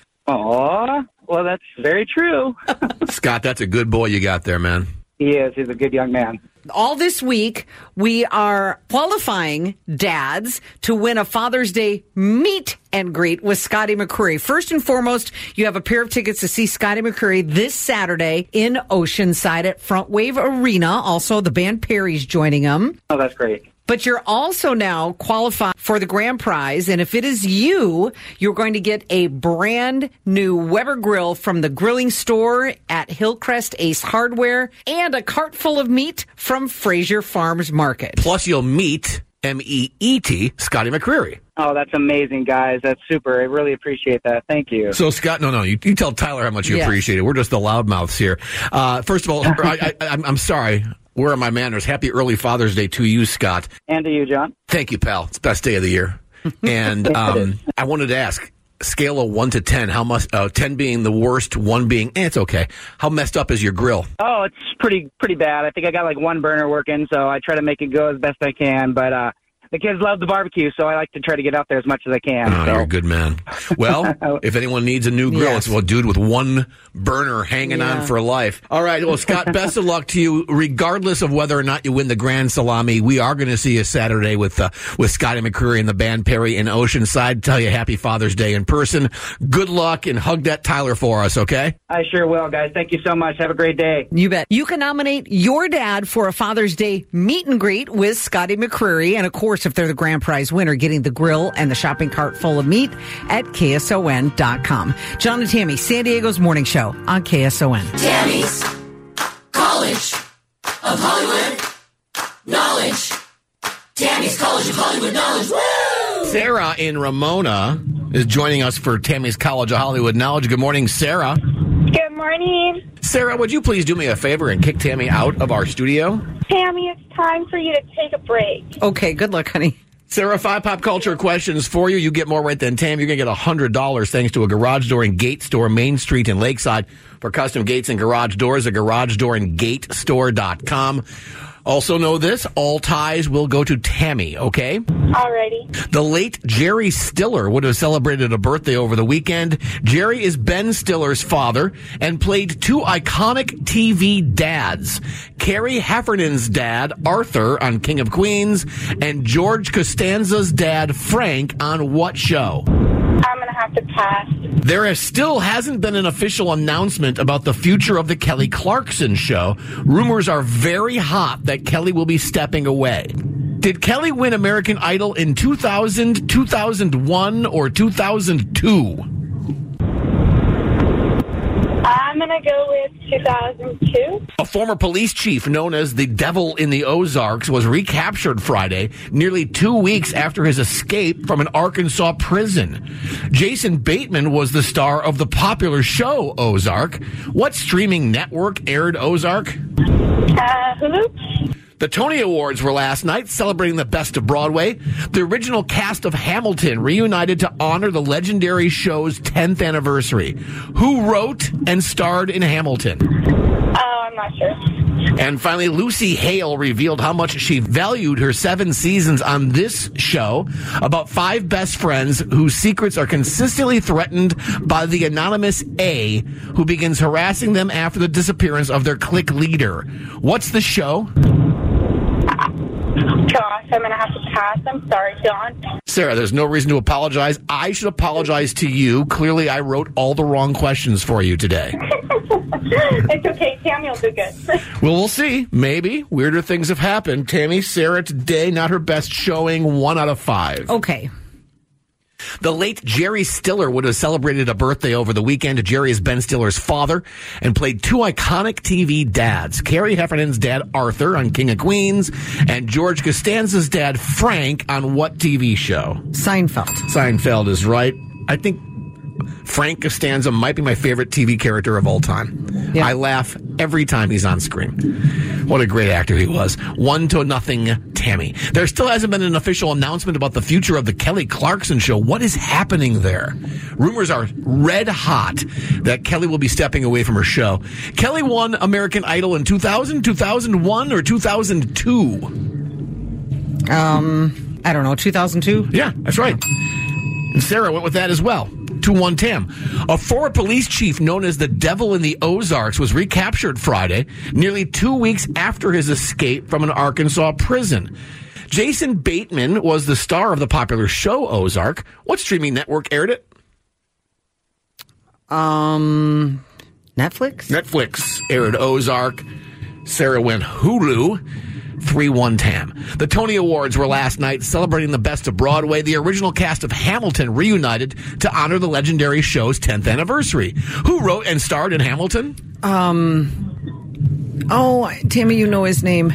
Aw, well, that's very true. Scott, that's a good boy you got there, man. He is. He's a good young man. All this week, we are qualifying dads to win a Father's Day meet and greet with Scotty McCreery. First and foremost, you have a pair of tickets to see Scotty McCreery this Saturday in Oceanside at Front Wave Arena. Also, the band Perry's joining them. Oh, that's great. But you're also now qualified for the grand prize, and if it is you, you're going to get a brand new Weber grill from the grilling store at Hillcrest Ace Hardware and a cart full of meat from Fraser Farms Market. Plus, you'll meet M E E T, Scotty McCreery. Oh, that's amazing, guys. That's super. I really appreciate that. Thank you. So, Scott, no, no, you, you tell Tyler how much you yes. appreciate it. We're just the loudmouths here. Uh, first of all, I, I, I'm, I'm sorry. Where are my manners? Happy early Father's Day to you, Scott. And to you, John. Thank you, pal. It's the best day of the year. And um, I wanted to ask, scale of one to ten, how much, uh, ten being the worst, one being, eh, it's okay. How messed up is your grill? Oh, it's pretty pretty bad. I think I got like one burner working, so I try to make it go as best I can. But uh, the kids love the barbecue, so I like to try to get out there as much as I can. Oh, so. You're a good man. Well, if anyone needs a new grill, yes. it's a dude with one burner hanging yeah. on for life. All right, well, Scott, best of luck to you. Regardless of whether or not you win the Grand Salami, we are going to see you Saturday with uh, with Scotty McCreery and the band Perry in Oceanside. Tell you Happy Father's Day in person. Good luck, and hug that Tyler for us, okay? I sure will, guys. Thank you so much. Have a great day. You bet. You can nominate your dad for a Father's Day meet and greet with Scotty McCreery, and of course, if they're the grand prize winner, getting the grill and the shopping cart full of meat at K S O N dot com. John and Tammy, San Diego's morning show on K S O N. Tammy's College of Hollywood Knowledge. Tammy's College of Hollywood Knowledge. Woo! Sarah in Ramona is joining us for Tammy's College of Hollywood Knowledge. Good morning, Sarah. Good morning. Sarah, would you please do me a favor and kick Tammy out of our studio? Tammy, it's time for you to take a break. Okay, good luck, honey. Sarah, five pop culture questions for you. You get more right than Tam. You're going to get one hundred dollars thanks to a garage door and gate store, Main Street in Lakeside. For custom gates and garage doors, a garage door and gate store dot com. Also know this, all ties will go to Tammy, okay? Alrighty. The late Jerry Stiller would have celebrated a birthday over the weekend. Jerry is Ben Stiller's father and played two iconic T V dads. Carrie Heffernan's dad, Arthur, on King of Queens, and George Costanza's dad, Frank, on what show? I'm going to have to pass. There has still hasn't been an official announcement about the future of the Kelly Clarkson show. Rumors are very hot that Kelly will be stepping away. Did Kelly win American Idol in two thousand, two thousand one, or two thousand two? I'm going to go with two thousand two. A former police chief known as the Devil in the Ozarks was recaptured Friday, nearly two weeks after his escape from an Arkansas prison. Jason Bateman was the star of the popular show Ozark. What streaming network aired Ozark? Uh, Hulu. The Tony Awards were last night, celebrating the best of Broadway. The original cast of Hamilton reunited to honor the legendary show's tenth anniversary. Who wrote and starred in Hamilton? Oh, I'm not sure. And finally, Lucy Hale revealed how much she valued her seven seasons on this show about five best friends whose secrets are consistently threatened by the anonymous A, who begins harassing them after the disappearance of their clique leader. What's the show? Gosh, I'm going to have to pass. I'm sorry, John. Sarah, there's no reason to apologize. I should apologize to you. Clearly, I wrote all the wrong questions for you today. It's okay. Tammy will do good. Well, we'll see. Maybe. Weirder things have happened. Tammy, Sarah, today, not her best showing. One out of five. Okay. The late Jerry Stiller would have celebrated a birthday over the weekend. Jerry is Ben Stiller's father and played two iconic T V dads. Carrie Heffernan's dad, Arthur, on King of Queens, and George Costanza's dad, Frank, on what T V show? Seinfeld. Seinfeld is right. I think Frank Costanza might be my favorite T V character of all time. Yeah. I laugh every time he's on screen. What a great actor he was. One to nothing, Tammy. There still hasn't been an official announcement about the future of the Kelly Clarkson show. What is happening there? Rumors are red hot that Kelly will be stepping away from her show. Kelly won American Idol in two thousand, two thousand one, or two thousand two? Um, I don't know, two thousand two? Yeah, that's right. And Sarah went with that as well. two one Tam. A former police chief known as the Devil in the Ozarks was recaptured Friday, nearly two weeks after his escape from an Arkansas prison. Jason Bateman was the star of the popular show Ozark. What streaming network aired it? Um, Netflix? Netflix aired Ozark. Sarah went Hulu. three one Tam. The Tony Awards were last night, celebrating the best of Broadway. The original cast of Hamilton reunited to honor the legendary show's tenth anniversary. Who wrote and starred in Hamilton? Um. Oh, Tammy, you know his name.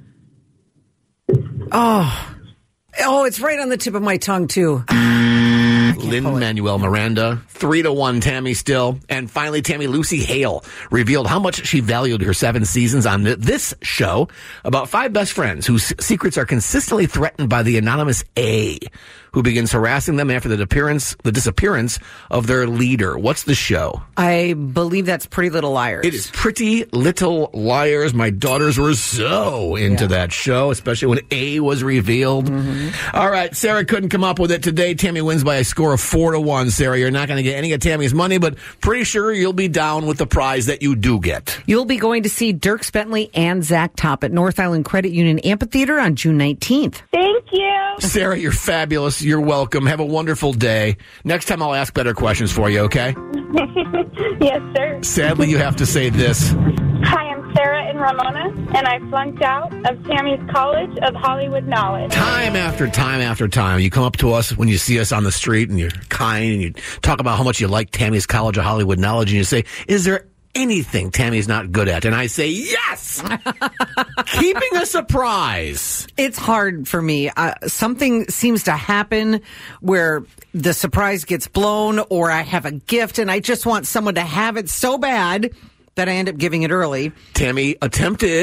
Oh. Oh, it's right on the tip of my tongue, too. Lin-Manuel Miranda. Three to one, Tammy still. And finally, Tammy, Lucy Hale revealed how much she valued her seven seasons on this show about five best friends whose secrets are consistently threatened by the anonymous A, who begins harassing them after the appearance, the disappearance of their leader. What's the show? I believe that's Pretty Little Liars. It is Pretty Little Liars. My daughters were so into yeah. that show, especially when A was revealed. Mm-hmm. All right, Sarah couldn't come up with it today. Tammy wins by a score of four to one. Sarah, you're not going to get any of Tammy's money, but pretty sure you'll be down with the prize that you do get. You'll be going to see Dierks Bentley and Zach Top at North Island Credit Union Amphitheater on June nineteenth. Thank you. Sarah, you're fabulous. You're welcome. Have a wonderful day. Next time I'll ask better questions for you, okay? Yes, sir. Sadly, you have to say this. Hi, I'm Sarah in Ramona, and I flunked out of Tammy's College of Hollywood Knowledge. Time after time after time, you come up to us when you see us on the street, and you're kind, and you talk about how much you like Tammy's College of Hollywood Knowledge, and you say, is there anything Tammy's not good at? And I say, yes! Keeping a surprise. It's hard for me. Uh, something seems to happen where the surprise gets blown, or I have a gift and I just want someone to have it so bad that I end up giving it early. Tammy attempted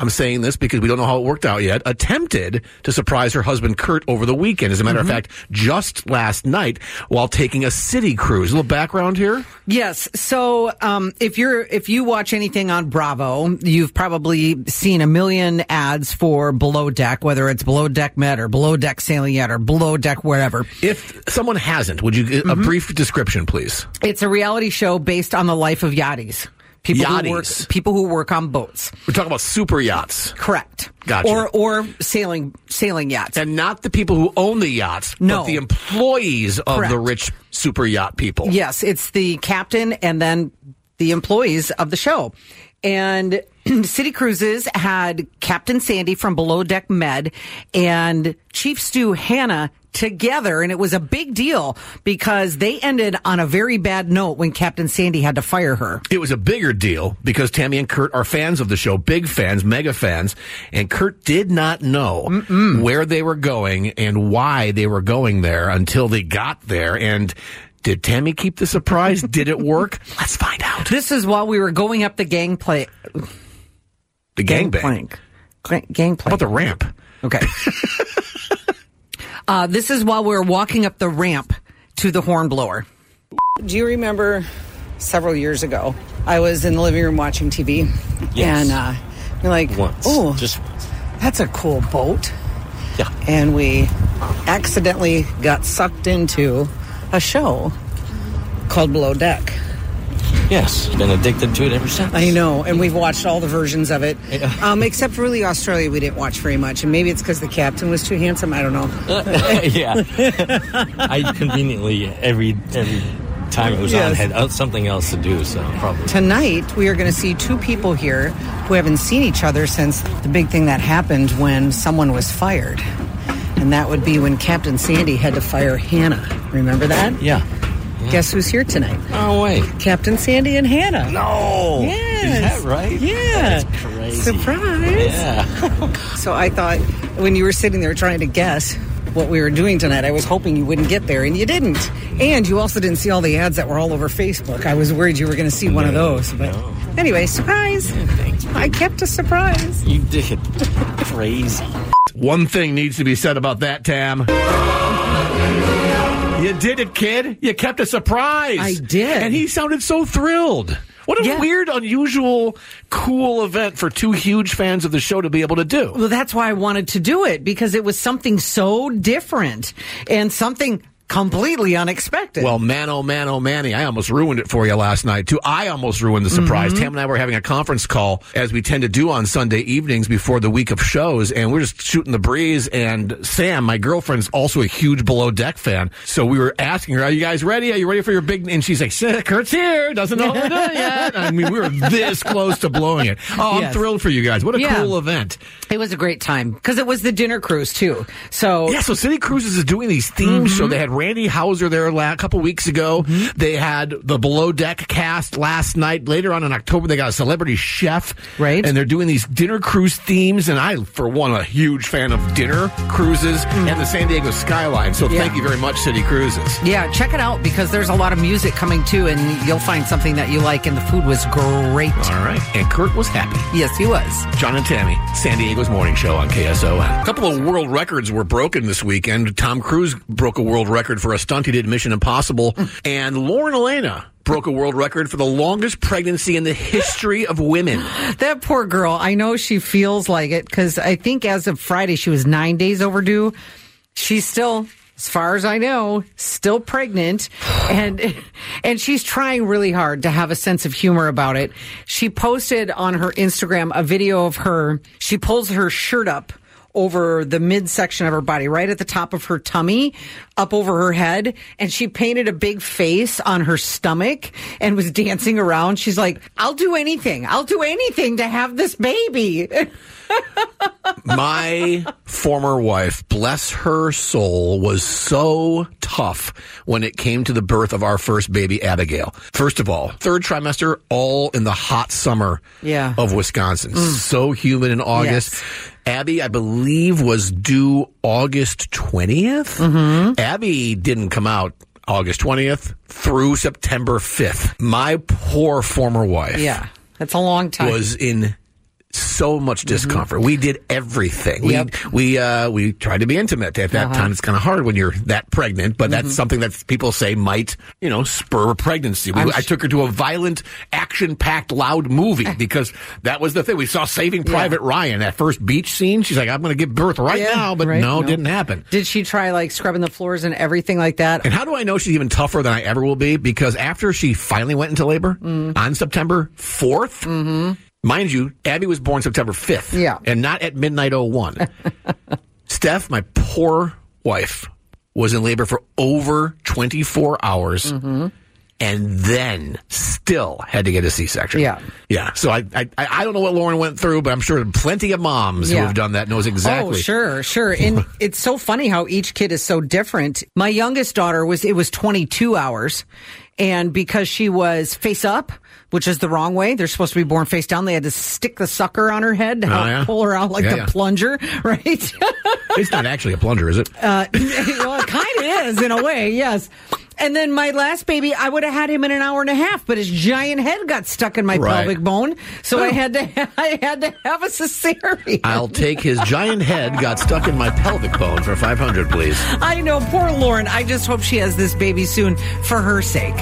I'm saying this because we don't know how it worked out yet, attempted to surprise her husband Kurt over the weekend. As a matter mm-hmm. of fact, just last night while taking a city cruise. A little background here? Yes. So um, if you're if you watch anything on Bravo, you've probably seen a million ads for Below Deck, whether it's Below Deck Med or Below Deck Sailing Yacht or Below Deck wherever. If someone hasn't, would you give mm-hmm. a brief description, please? It's a reality show based on the life of yachties. People Yachties. who work people who work on boats. We're talking about super yachts. Correct. Gotcha. Or or sailing sailing yachts. And not the people who own the yachts, no. but the employees of Correct. the rich super yacht people. Yes, it's the captain and then the employees of the show. And City Cruises had Captain Sandy from Below Deck Med and Chief Stu Hannah together, and it was a big deal because they ended on a very bad note when Captain Sandy had to fire her. It was a bigger deal because Tammy and Kurt are fans of the show, big fans, mega fans, and Kurt did not know Mm-mm. where they were going and why they were going there until they got there. And did Tammy keep the surprise? Did it work? Let's find out. This is while we were going up the gangplank. The gangbang. Gang gangplank. How about the ramp? Okay. Uh, this is while we were walking up the ramp to the Hornblower. Do you remember several years ago, I was in the living room watching T V, yes. and uh, you're like, once. oh, just that's a cool boat. Yeah. And we accidentally got sucked into a show called Below Deck. Yes, been addicted to it ever since. I know, and we've watched all the versions of it, yeah. um, except really Australia we didn't watch very much, and maybe it's because the captain was too handsome, I don't know. Uh, yeah. I conveniently, every every time it was yes. on, had uh, something else to do, so probably. Tonight, we are going to see two people here who haven't seen each other since the big thing that happened when someone was fired, and that would be when Captain Sandy had to fire Hannah. Remember that? Yeah. Yeah. Guess who's here tonight? Oh, wait. Captain Sandy and Hannah. No. Yes. Is that right? Yeah. That's crazy. Surprise. Yeah. So I thought when you were sitting there trying to guess what we were doing tonight, I was hoping you wouldn't get there, and you didn't. And you also didn't see all the ads that were all over Facebook. I was worried you were going to see one no, of those. But no. Anyway, surprise. Yeah, thanks. I kept a surprise. You did. Crazy. One thing needs to be said about that, Tam. You did it, kid. You kept a surprise. I did. And he sounded so thrilled. What a yeah. weird, unusual, cool event for two huge fans of the show to be able to do. Well, that's why I wanted to do it, because it was something so different and something completely unexpected. Well, man, oh, man, oh, Manny, I almost ruined it for you last night, too. I almost ruined the surprise. Mm-hmm. Tam and I were having a conference call, as we tend to do on Sunday evenings before the week of shows, and we're just shooting the breeze, and Sam, my girlfriend's also a huge Below Deck fan, so we were asking her, are you guys ready? Are you ready for your big... And she's like, Kurt's here, doesn't know what we're doing yet. I mean, we were this close to blowing it. Oh, I'm yes. thrilled for you guys. What a yeah. cool event. It was a great time, because it was the dinner cruise, too. So Yeah, so City Cruises is doing these themes, mm-hmm. so they had Randy Hauser there a couple weeks ago. Mm-hmm. They had the Below Deck cast last night. Later on in October, they got a celebrity chef. Right. And they're doing these dinner cruise themes. And I, for one, a huge fan of dinner cruises mm-hmm. and the San Diego skyline. So yeah. thank you very much, City Cruises. Yeah, check it out, because there's a lot of music coming too, and you'll find something that you like, and the food was great. All right. And Kurt was happy. Yes, he was. John and Tammy, San Diego's morning show on K S O N. A couple of world records were broken this weekend. Tom Cruise broke a world record for a stunt he did in Mission Impossible. And Lauren Elena broke a world record for the longest pregnancy in the history of women. That poor girl. I know she feels like it, because I think as of Friday, she was nine days overdue. She's still, as far as I know, still pregnant. And and she's trying really hard to have a sense of humor about it. She posted on her Instagram a video of her. She pulls her shirt up over the midsection of her body, right at the top of her tummy, up over her head, and she painted a big face on her stomach and was dancing around. She's like, I'll do anything. I'll do anything to have this baby. My former wife, bless her soul, was so tough when it came to the birth of our first baby, Abigail. First of all, third trimester, all in the hot summer yeah. of Wisconsin. Mm. So humid in August. Yes. Abby, I believe, was due August twentieth. Mm-hmm. Abby didn't come out August twentieth through September fifth. My poor former wife. Yeah, that's a long time. Was in so much discomfort. Mm-hmm. We did everything. Yep. We we uh, we tried to be intimate. At that uh-huh. time, it's kind of hard when you're that pregnant, but mm-hmm. that's something that people say might, you know, spur a pregnancy. We, I took her to a violent, action-packed, loud movie because that was the thing. We saw Saving Private yeah. Ryan, that first beach scene. She's like, I'm going to give birth right yeah, now, but right? no, no, didn't happen. Did she try, like, scrubbing the floors and everything like that? And how do I know she's even tougher than I ever will be? Because after she finally went into labor mm. on September fourth, mm-hmm. mind you, Abby was born September fifth. Yeah. And not at midnight oh one. Steph, my poor wife, was in labor for over twenty-four hours. Mm-hmm. And then still had to get a C-section. Yeah. Yeah. So I, I I don't know what Lauren went through, but I'm sure plenty of moms yeah. who have done that knows exactly. Oh, sure, sure. And it's so funny how each kid is so different. My youngest daughter was, it was twenty-two hours. And because she was face up, which is the wrong way, they're supposed to be born face down, they had to stick the sucker on her head to help oh, yeah? pull her out like yeah, the yeah. plunger, right? It's not actually a plunger, is it? Uh, well, it kind of is in a way, yes. And then my last baby, I would have had him in an hour and a half, but his giant head got stuck in my right. pelvic bone, so oh. I had to I had to have a cesarean. I'll take his giant head got stuck in my pelvic bone for five hundred, please. I know, poor Lauren. I just hope she has this baby soon for her sake.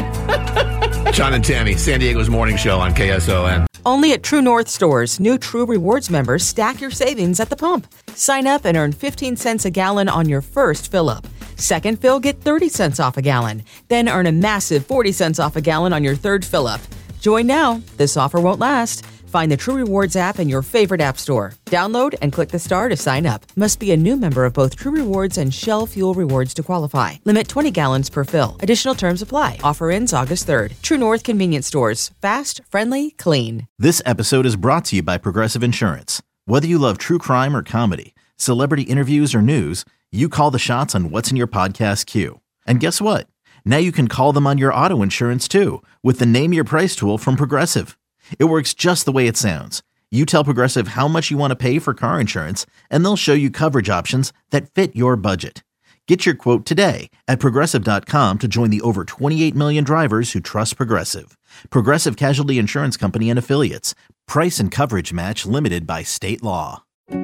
John and Tammy, San Diego's morning show on K S O N. Only at True North stores, new True Rewards members stack your savings at the pump. Sign up and earn fifteen cents a gallon on your first fill-up. Second fill, get thirty cents off a gallon. Then earn a massive forty cents off a gallon on your third fill-up. Join now. This offer won't last. Find the True Rewards app in your favorite app store. Download and click the star to sign up. Must be a new member of both True Rewards and Shell Fuel Rewards to qualify. Limit twenty gallons per fill. Additional terms apply. Offer ends August third. True North Convenience Stores. Fast, friendly, clean. This episode is brought to you by Progressive Insurance. Whether you love true crime or comedy, celebrity interviews or news, you call the shots on what's in your podcast queue. And guess what? Now you can call them on your auto insurance too with the Name Your Price tool from Progressive. It works just the way it sounds. You tell Progressive how much you want to pay for car insurance, and they'll show you coverage options that fit your budget. Get your quote today at Progressive dot com to join the over twenty-eight million drivers who trust Progressive. Progressive Casualty Insurance Company and Affiliates. Price and coverage match limited by state law.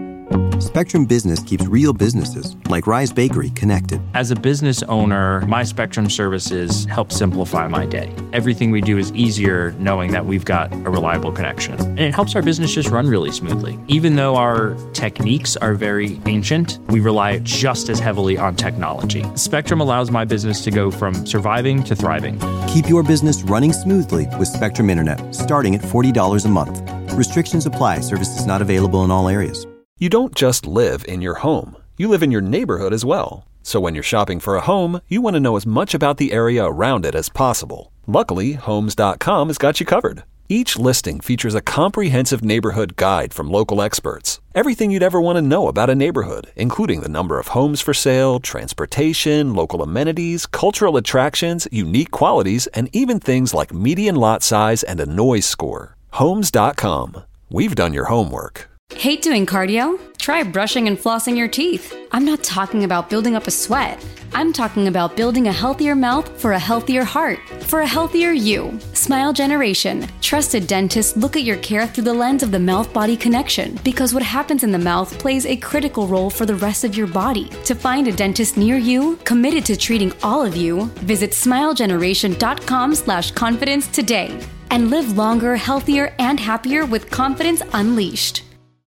Spectrum Business keeps real businesses, like Rise Bakery, connected. As a business owner, my Spectrum services help simplify my day. Everything we do is easier knowing that we've got a reliable connection. And it helps our business just run really smoothly. Even though our techniques are very ancient, we rely just as heavily on technology. Spectrum allows my business to go from surviving to thriving. Keep your business running smoothly with Spectrum Internet, starting at forty dollars a month. Restrictions apply. Services not available in all areas. You don't just live in your home. You live in your neighborhood as well. So when you're shopping for a home, you want to know as much about the area around it as possible. Luckily, Homes dot com has got you covered. Each listing features a comprehensive neighborhood guide from local experts. Everything you'd ever want to know about a neighborhood, including the number of homes for sale, transportation, local amenities, cultural attractions, unique qualities, and even things like median lot size and a noise score. Homes dot com. We've done your homework. Hate doing cardio? Try brushing and flossing your teeth. I'm not talking about building up a sweat. I'm talking about building a healthier mouth for a healthier heart, for a healthier you. Smile Generation. Trusted dentists look at your care through the lens of the mouth-body connection, because what happens in the mouth plays a critical role for the rest of your body. To find a dentist near you, committed to treating all of you, visit smile generation dot com slash confidence today. And live longer, healthier, and happier with confidence unleashed.